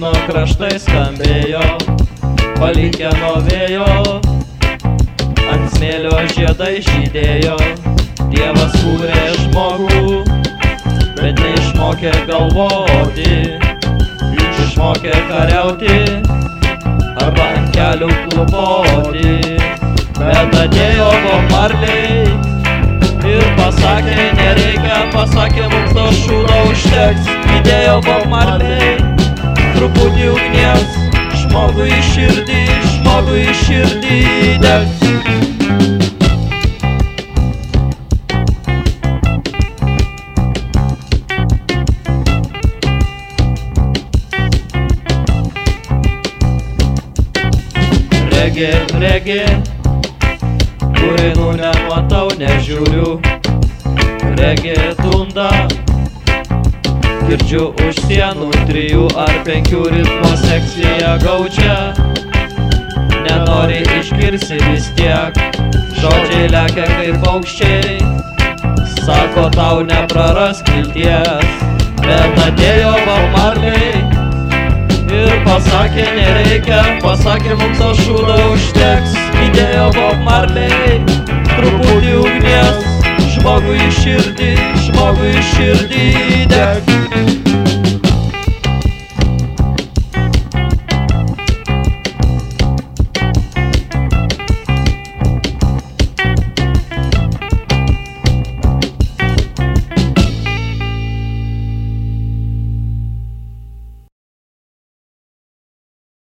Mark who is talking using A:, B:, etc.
A: Berlyno kraštai skambėjo, palikę nuo vėjo, ant smėlio žiedai žydėjo. Dievas kūrė žmogų, bet neišmokė galvoti, išmokė kariauti arba ant kelių klupoti. Bet atėjo Bob Marley ir pasakė, nereikia, pasakė, mums to šūdo užteks. Įdėjo Bob Marley truputį ugnies, žmogui į širdį degs. Regė, kūrinų nematau, nežiūriu. Regė tunda, girdžiu už sienų 3 ar 5 ritmo sekciją gaudžia. Nenori išgirsi vis tiek, žodžiai lekia kaip paukščiai, sako tau neprarask vilties. Bet atėjo Bob Marley ir pasakė, nereikia, pasakė, mums to šūdo užteks. Įdėjo Bob Marley truputį ugnies, žmogui į širdį degs.